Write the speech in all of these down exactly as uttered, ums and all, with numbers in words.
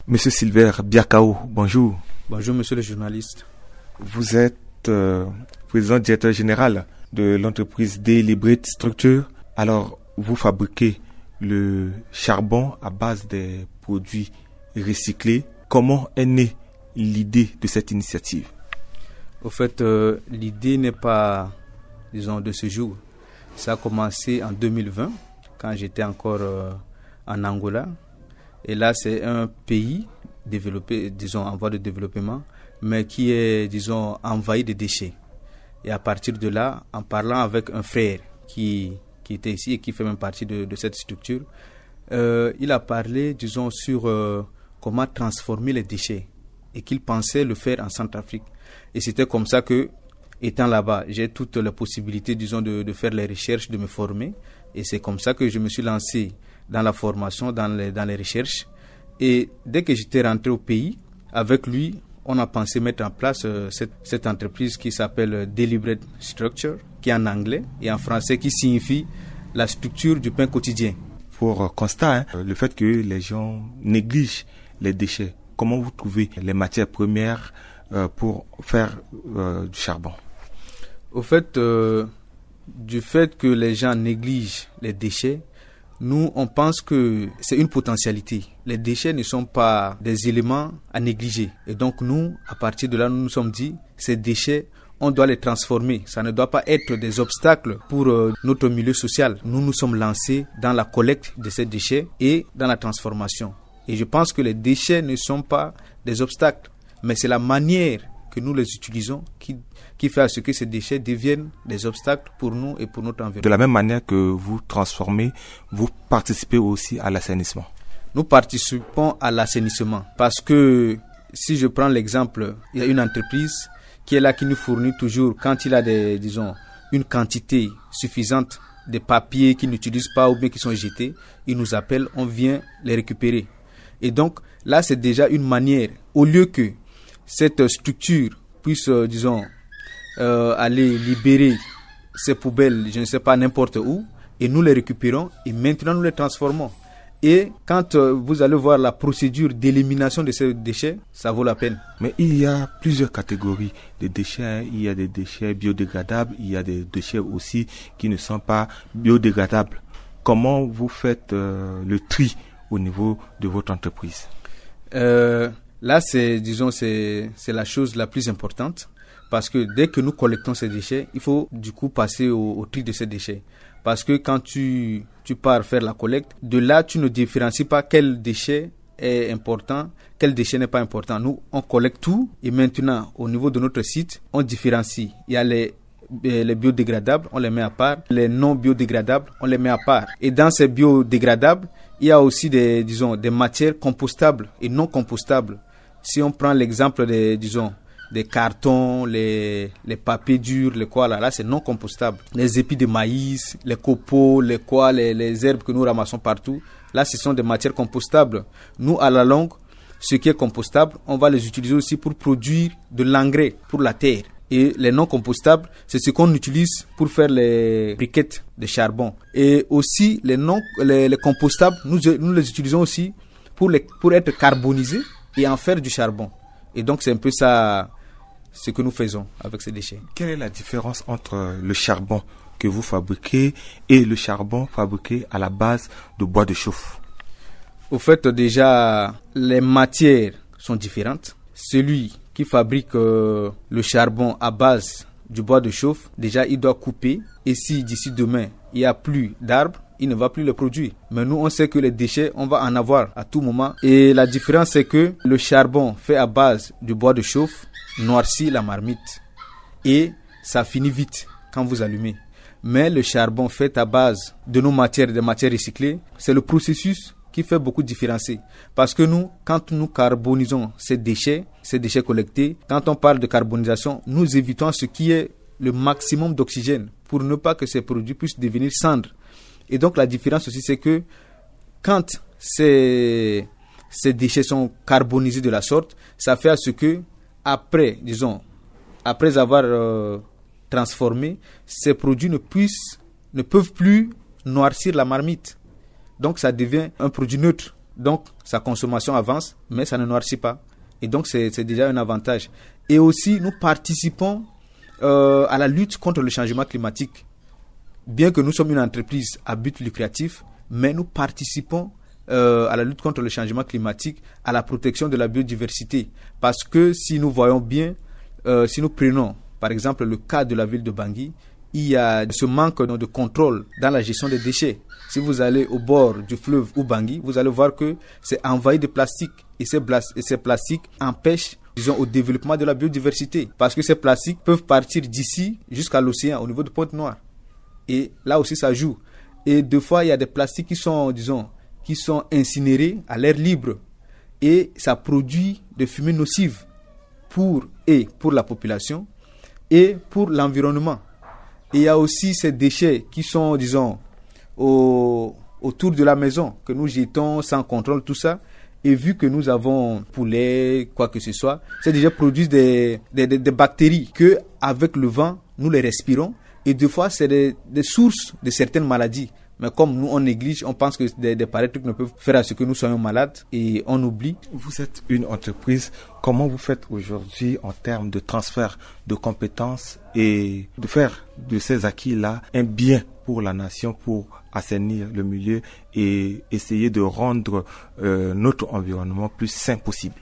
Monsieur Silver Biakao, bonjour. Bonjour, monsieur le journaliste. Vous êtes euh, président directeur général de l'entreprise Deliberate Structure. Alors, vous fabriquez le charbon à base des produits recyclés. Comment est née l'idée de cette initiative? Au fait, euh, l'idée n'est pas, disons, de ce jour. Ça a commencé en deux mille vingt, quand j'étais encore euh, en Angola. Et là, c'est un pays développé, disons, en voie de développement, mais qui est, disons, envahi de déchets. Et à partir de là, en parlant avec un frère qui, qui était ici et qui fait même partie de, de cette structure, euh, il a parlé, disons, sur euh, comment transformer les déchets et qu'il pensait le faire en Centrafrique. Et c'était comme ça que, étant là-bas, j'ai toutes les possibilités, disons, de, de faire les recherches, de me former. Et c'est comme ça que je me suis lancé dans la formation, dans les, dans les recherches. Et dès que j'étais rentré au pays, avec lui, on a pensé mettre en place euh, cette, cette entreprise qui s'appelle Deliberate Structure, qui est en anglais et en français, qui signifie la structure du pain quotidien. Pour euh, constat, hein, le fait que les gens négligent les déchets, comment vous trouvez les matières premières euh, pour faire euh, du charbon? Au fait, euh, du fait que les gens négligent les déchets, nous, on pense que c'est une potentialité. Les déchets ne sont pas des éléments à négliger. Et donc, nous, à partir de là, nous nous sommes dit, ces déchets, on doit les transformer. Ça ne doit pas être des obstacles pour euh, notre milieu social. Nous nous sommes lancés dans la collecte de ces déchets et dans la transformation. Et je pense que les déchets ne sont pas des obstacles, mais c'est la manière que nous les utilisons qui, qui fait à ce que ces déchets deviennent des obstacles pour nous et pour notre environnement. De la même manière que vous transformez, vous participez aussi à l'assainissement. Nous participons à l'assainissement parce que si je prends l'exemple, il y a une entreprise qui est là, qui nous fournit toujours, quand il a des, disons, une quantité suffisante de papiers qu'ils n'utilisent pas ou bien qui sont jetés, il nous appelle, on vient les récupérer. Et donc là, c'est déjà une manière, au lieu que cette structure puisse, euh, disons, euh, aller libérer ces poubelles, je ne sais pas, n'importe où, et nous les récupérons, et maintenant nous les transformons. Et quand euh, vous allez voir la procédure d'élimination de ces déchets, ça vaut la peine. Mais il y a plusieurs catégories de déchets. Hein. Il y a des déchets biodégradables, il y a des déchets aussi qui ne sont pas biodégradables. Comment vous faites euh, le tri au niveau de votre entreprise? euh, Là, c'est, disons, c'est, c'est la chose la plus importante, parce que dès que nous collectons ces déchets, il faut du coup passer au, au tri de ces déchets. Parce que quand tu, tu pars faire la collecte, de là, tu ne différencies pas quel déchet est important, quel déchet n'est pas important. Nous, on collecte tout et maintenant, au niveau de notre site, on différencie. Il y a les, les biodégradables, on les met à part. Les non biodégradables, on les met à part. Et dans ces biodégradables, il y a aussi des, disons, des matières compostables et non compostables. Si on prend l'exemple des, disons, des cartons, les, les papiers durs, les quoi là, là c'est non compostable. Les épis de maïs, les copeaux, les quoi, les, les herbes que nous ramassons partout, là ce sont des matières compostables. Nous, à la longue, ce qui est compostable, on va les utiliser aussi pour produire de l'engrais pour la terre. Et les non compostables, c'est ce qu'on utilise pour faire les briquettes de charbon. Et aussi, les, non, les, les compostables, nous, nous les utilisons aussi pour, les, pour être carbonisés et en faire du charbon. Et donc, c'est un peu ça ce que nous faisons avec ces déchets. Quelle est la différence entre le charbon que vous fabriquez et le charbon fabriqué à la base de bois de chauffe? Au fait, déjà, les matières sont différentes. Celui qui fabrique euh, le charbon à base du bois de chauffe, déjà, il doit couper. Et si d'ici demain, il n'y a plus d'arbres, il ne va plus le produire. Mais nous, on sait que les déchets, on va en avoir à tout moment. Et la différence, c'est que le charbon fait à base du bois de chauffe noircit la marmite. Et ça finit vite quand vous allumez. Mais le charbon fait à base de nos matières, des matières recyclées, c'est le processus qui fait beaucoup différencier. Parce que nous, quand nous carbonisons ces déchets, ces déchets collectés, quand on parle de carbonisation, nous évitons ce qui est le maximum d'oxygène pour ne pas que ces produits puissent devenir cendres. Et donc la différence aussi, c'est que quand ces, ces déchets sont carbonisés de la sorte, ça fait à ce que, après, disons, après avoir euh, transformé, ces produits ne, puissent, ne peuvent plus noircir la marmite. Donc ça devient un produit neutre. Donc, sa consommation avance, mais ça ne noircit pas. Et donc, c'est, c'est déjà un avantage. Et aussi, nous participons euh, à la lutte contre le changement climatique. Bien que nous sommes une entreprise à but lucratif, mais nous participons euh, à la lutte contre le changement climatique, à la protection de la biodiversité. Parce que si nous voyons bien, euh, si nous prenons, par exemple, le cas de la ville de Bangui, il y a ce manque de contrôle dans la gestion des déchets. Si vous allez au bord du fleuve Ubangui, vous allez voir que c'est envahi de plastique. Et ces, blas- et ces plastiques empêchent, disons, au développement de la biodiversité. Parce que ces plastiques peuvent partir d'ici jusqu'à l'océan, au niveau de Pointe-Noire. Et là aussi, ça joue. Et deux fois, il y a des plastiques qui sont, disons, qui sont incinérés à l'air libre. Et ça produit des fumées nocives pour, et pour la population et pour l'environnement. Et il y a aussi ces déchets qui sont, disons, au, autour de la maison, que nous jetons sans contrôle, tout ça. Et vu que nous avons poulet, quoi que ce soit, ces déchets produisent des, des, des, des bactéries que, avec le vent, nous les respirons. Et des fois, c'est des, des sources de certaines maladies. Mais comme nous, on néglige, on pense que des, des pareils trucs ne peuvent faire à ce que nous soyons malades et on oublie. Vous êtes une entreprise. Comment vous faites aujourd'hui en termes de transfert de compétences et de faire de ces acquis-là un bien pour la nation, pour assainir le milieu et essayer de rendre euh, notre environnement plus sain possible?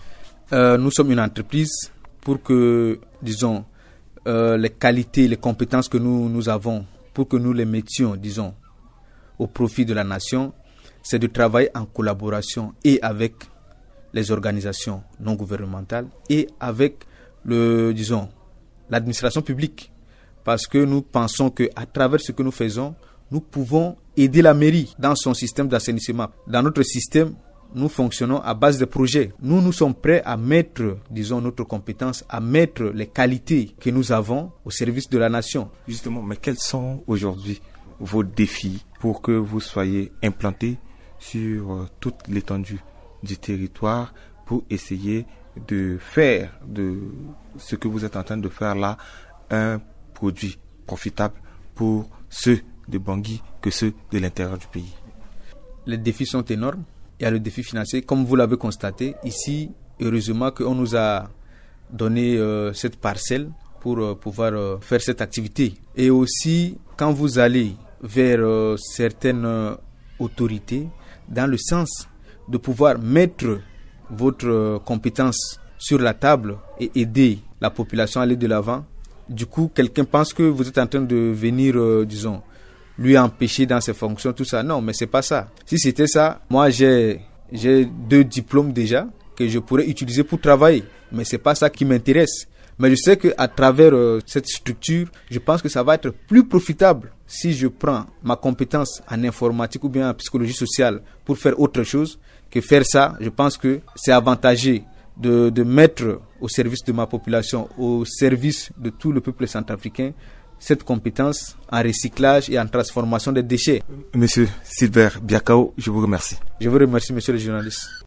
euh, Nous sommes une entreprise pour que, disons, euh, les qualités, les compétences que nous, nous avons, pour que nous les mettions, disons, au profit de la nation, c'est de travailler en collaboration et avec les organisations non gouvernementales et avec le, disons, l'administration publique. Parce que nous pensons qu'à travers ce que nous faisons, nous pouvons aider la mairie dans son système d'assainissement. Dans notre système, nous fonctionnons à base de projets. Nous, nous sommes prêts à mettre, disons, notre compétence, à mettre les qualités que nous avons au service de la nation. Justement, mais quels sont aujourd'hui vos défis pour que vous soyez implantés sur euh, toute l'étendue du territoire pour essayer de faire de ce que vous êtes en train de faire là un produit profitable pour ceux de Bangui que ceux de l'intérieur du pays? Les défis sont énormes. Il y a le défi financier. Comme vous l'avez constaté, ici, heureusement qu'on nous a donné euh, cette parcelle pour euh, pouvoir euh, faire cette activité. Et aussi, quand vous allez vers euh, certaines euh, autorités, dans le sens de pouvoir mettre votre euh, compétence sur la table et aider la population à aller de l'avant, du coup, quelqu'un pense que vous êtes en train de venir, euh, disons, lui empêcher dans ses fonctions, tout ça. Non, mais c'est pas ça. Si c'était ça, moi, j'ai, j'ai deux diplômes déjà que je pourrais utiliser pour travailler. Mais c'est pas ça qui m'intéresse. Mais je sais qu'à travers euh, cette structure, je pense que ça va être plus profitable si je prends ma compétence en informatique ou bien en psychologie sociale pour faire autre chose que faire ça. Je pense que c'est avantageux de, de mettre au service de ma population, au service de tout le peuple centrafricain, cette compétence en recyclage et en transformation des déchets. Monsieur Silbert Biakao, je vous remercie. Je vous remercie, monsieur le journaliste.